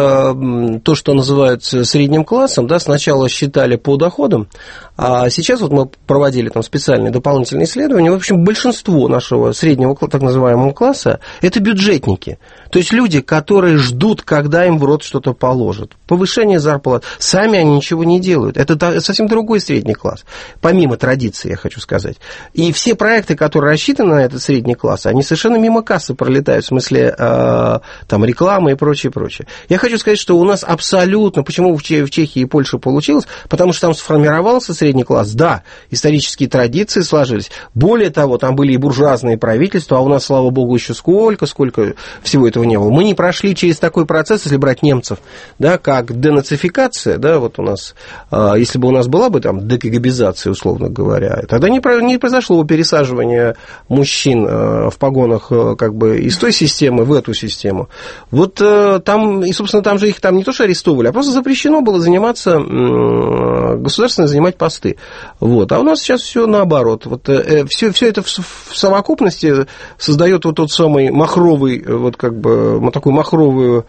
то, что называют средним классом, да, сначала считали по доходам, а сейчас вот мы проводили там специальные дополнительные исследования. В общем, большинство нашего среднего, так называемого класса – это бюджетники. То есть люди, которые ждут, когда им в рот что-то положат. Повышение зарплат. Сами они ничего не делают. Это совсем другой средний класс. Помимо традиции, я хочу сказать. И все проекты, которые рассчитаны на этот средний класс, они совершенно мимо кассы пролетают. В смысле там, рекламы и прочее, прочее. Я хочу сказать, что у нас абсолютно... Почему в Чехии и Польше получилось? Потому что там сформировался средний класс. Да, исторические традиции сложились. Более того, там были и буржуазные правительства, а у нас, слава богу, еще сколько всего этого не было. Мы не прошли через такой процесс, если брать немцев, да, как денацификация, да, вот у нас, если бы у нас была бы там декагабизация, условно говоря, тогда не произошло бы пересаживание мужчин в погонах как бы из той системы в эту систему. Вот там, и, собственно, там же их там не то что арестовывали, а просто запрещено было заниматься, государственно занимать посты. Вот. А у нас сейчас все наоборот. Вот, все это в совокупности создает вот тот самый махровый, вот как бы, такую махровую,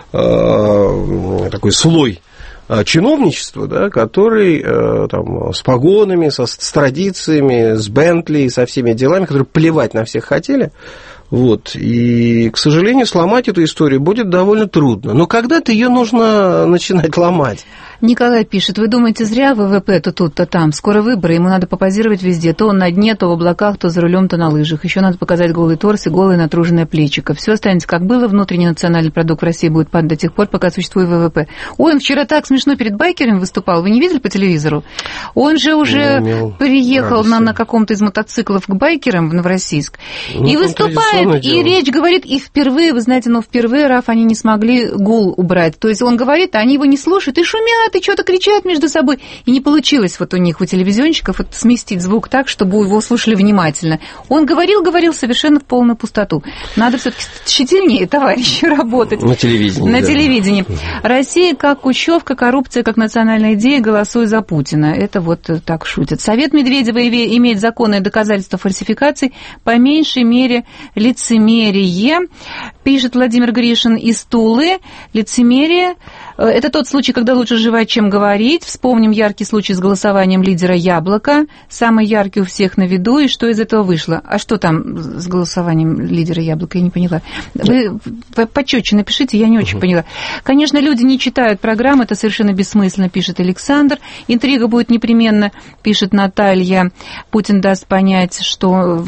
такой слой чиновничества, да, который там, с погонами, с традициями, с Бентли, со всеми делами, которые плевать на всех хотели. Вот. И, к сожалению, сломать эту историю будет довольно трудно. Но когда-то ее нужно начинать ломать. Николай пишет, вы думаете, зря ВВП то тут, то там. Скоро выборы, ему надо попозировать везде. То он на дне, то в облаках, то за рулем, то на лыжах. Еще надо показать голый торс и голое натруженное плечико. Все останется как было. Внутренний национальный продукт в России будет падать до тех пор, пока существует ВВП. Ой, он вчера так смешно перед байкерами выступал. Вы не видели по телевизору? Он же уже приехал на каком-то из мотоциклов к байкерам в Новороссийск. И выступает, и речь говорит, и впервые, вы знаете, впервые, Раф, они не смогли гул убрать. То есть он говорит, а они его не слушают и шумят, и что-то кричат между собой. И не получилось вот у них, у телевизионщиков, сместить звук так, чтобы его слушали внимательно. Он говорил совершенно в полную пустоту. Надо все-таки тщательнее, товарищи, работать. На телевидении. На телевидении. Россия как кучевка, коррупция как национальная идея, голосуй за Путина. Это вот так шутят. Совет Медведева имеет законные доказательства фальсификаций, по меньшей мере лицемерие. Пишет Владимир Гришин из Тулы. Лицемерие – это тот случай, когда лучше жевать, чем говорить. Вспомним яркий случай с голосованием лидера Яблока. Самый яркий у всех на виду. И что из этого вышло? А что там с голосованием лидера Яблока? Я не поняла. Вы почетче напишите, я не очень поняла. Конечно, люди не читают программы, это совершенно бессмысленно, пишет Александр. Интрига будет непременно, пишет Наталья. Путин даст понять, что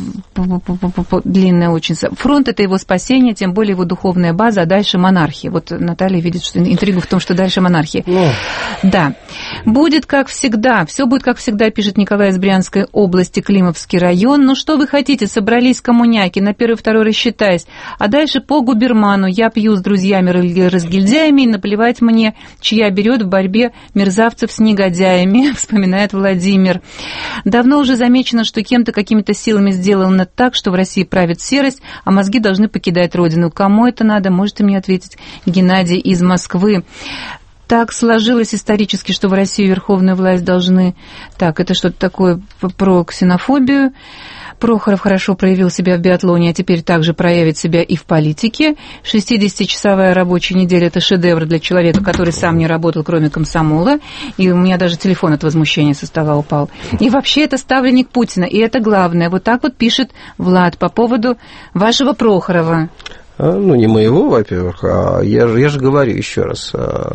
длинная очень... Фронт – это его спасение, тем более его духовная база, а дальше монархия. Вот Наталья видит, что интрига в том, что дальше монархия. Да. Будет как всегда. Все будет как всегда, пишет Николай из Брянской области, Климовский район. Ну что вы хотите? Собрались коммуняки, на первый-второй рассчитаясь. А дальше по губерману. Я пью с друзьями-разгильдяями, и наплевать мне, чья берет в борьбе мерзавцев с негодяями, вспоминает Владимир. Давно уже замечено, что кем-то, какими-то силами сделано так, что в России правит серость, а мозги должны покидать родину. Кому это надо? Можете мне ответить Геннадий из Москвы. Так сложилось исторически, что в России верховную власть должны... Так, это что-то такое про ксенофобию. Прохоров хорошо проявил себя в биатлоне, а теперь также проявит себя и в политике. 60-часовая рабочая неделя – это шедевр для человека, который сам не работал, кроме комсомола. И у меня даже телефон от возмущения со стола упал. И вообще это ставленник Путина, и это главное. Вот так вот пишет Влад по поводу вашего Прохорова. Ну, не моего, во-первых, а я же говорю еще раз,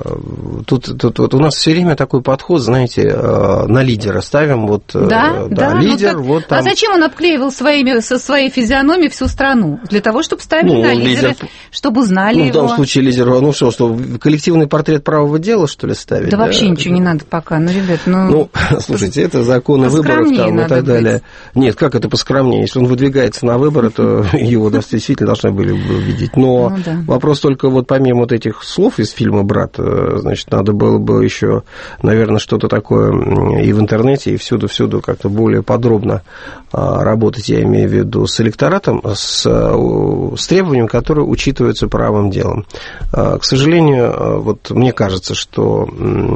тут у нас все время такой подход, знаете, на лидера ставим, вот, да, лидер, ну, вот там... А зачем он обклеивал со своей физиономией всю страну? Для того, чтобы ставили на лидера, чтобы узнали его. В данном случае лидер, что, коллективный портрет правого дела, что ли, ставить? Да вообще ничего не надо пока, ребят, слушайте, это законы выборов там и так далее. Нет, как это поскромнее? Если он выдвигается на выборы, то его действительно должны были бы видеть. Но вопрос только вот помимо вот этих слов из фильма «Брат», значит, надо было бы еще, наверное, что-то такое и в интернете, и всюду как-то более подробно работать, я имею в виду, с электоратом, с требованием, которые учитываются правым делом. К сожалению, вот мне кажется, что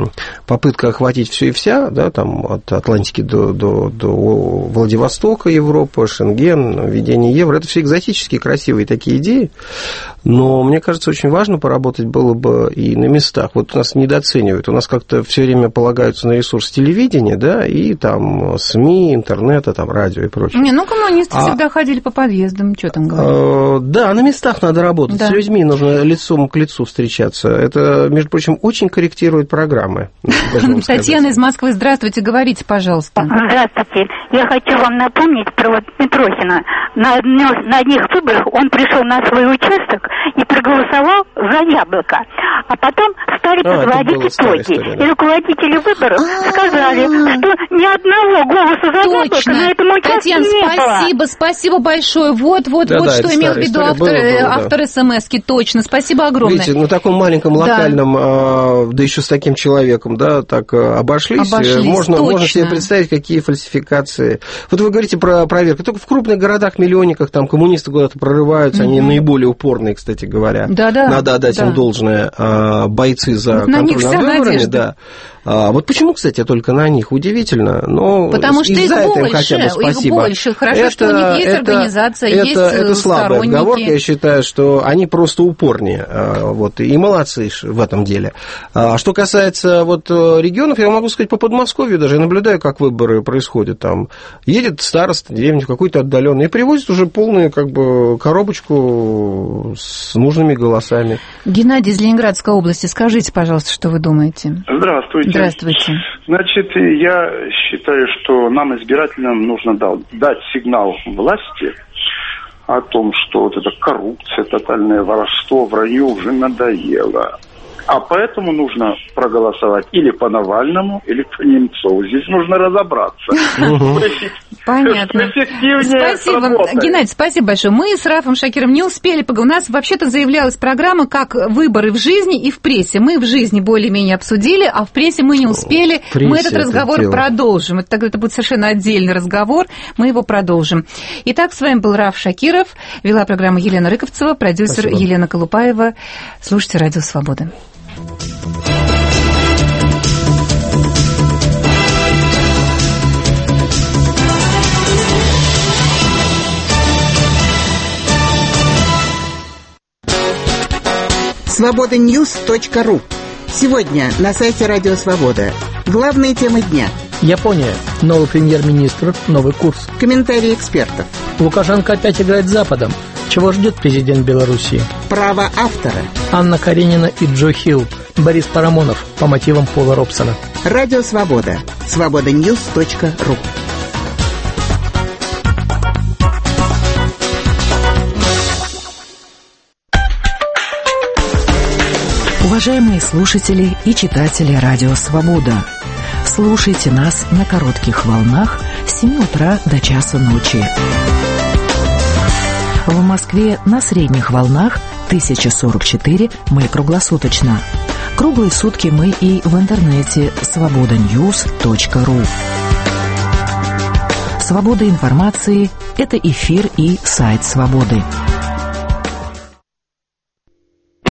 попытка охватить все и вся, да, там от Атлантики до Владивостока, Европа, Шенген, введение евро, это все экзотические, красивые такие идеи, но мне кажется, очень важно поработать было бы и на местах. Вот у нас недооценивают, у нас как-то все время полагаются на ресурс телевидения, да, и там СМИ, интернета, там радио и прочее. Коммунисты всегда ходили по подъездам, что там говорить? Да, на местах надо работать, с людьми нужно лицом к лицу встречаться. Это, между прочим, очень корректирует программы. Татьяна из Москвы, здравствуйте, говорите, пожалуйста. Здравствуйте. Я хочу вам напомнить про Митрохина. На одних выборах он пришел на свой участок и проголосовал за яблоко. А потом стали подводить итоги. И руководители выборов сказали, что ни одного голоса за яблоко на этом участке не было. Спасибо большое. Вот что имел в виду автор СМС-ки. Точно, спасибо огромное. Видите, на таком маленьком локальном, да еще с таким человеком, да, так обошлись. Можно себе представить, какие фальсификации. Вот вы говорите про проверку. Только в крупных городах-миллионниках там коммунисты куда-то прорываются, они наиболее упорные, кстати говоря. Надо отдать им должное. Бойцы за контроль над выборами, да. Вот почему, кстати, только на них? Удивительно. Но потому что их больше. Хорошо, что у них есть организация, есть сторонники. Это слабая отговорка. Я считаю, что они просто упорнее. Вот, и молодцы в этом деле. А что касается вот регионов, я могу сказать, по Подмосковью даже. Я наблюдаю, как выборы происходят. Там едет староста деревни в какой-то отдаленный и привозит уже полную коробочку с нужными голосами. Геннадий из Ленинградской области, скажите, пожалуйста, что вы думаете? Здравствуйте. Значит, я считаю, что нам, избирателям, нужно дать сигнал власти о том, что вот эта коррупция, тотальное воровство, вранье уже надоело. А поэтому нужно проголосовать или по Навальному, или по Немцову. Здесь нужно разобраться. Понятно. Спасибо, Геннадий, спасибо большое. Мы с Рафом Шакировым не успели поговорить. У нас вообще-то заявлялась программа как выборы в жизни и в прессе. Мы в жизни более-менее обсудили, а в прессе мы не успели. Мы этот разговор продолжим. Это будет совершенно отдельный разговор. Мы его продолжим. Итак, с вами был Раф Шакиров. Вела программу Елена Рыковцева, продюсер Елена Колупаева. Слушайте «Радио Свобода». Свободаньюз.ру. Сегодня на сайте Радио Свобода. Главные темы дня. Япония. Новый премьер-министр, новый курс. Комментарии экспертов. Лукашенко опять играет с Западом. Чего ждет президент Беларуси? Право автора. Анна Каренина и Джо Хилл. Борис Парамонов по мотивам Пола Робсона. Радио Свобода. Свободаньюз.ру. Уважаемые слушатели и читатели Радио Свобода, слушайте нас на коротких волнах с 7 утра до часа ночи. В Москве на средних волнах 1044 мы круглосуточно. Круглые сутки мы и в интернете свободаньюз.ру. Свобода информации – это эфир и сайт Свободы.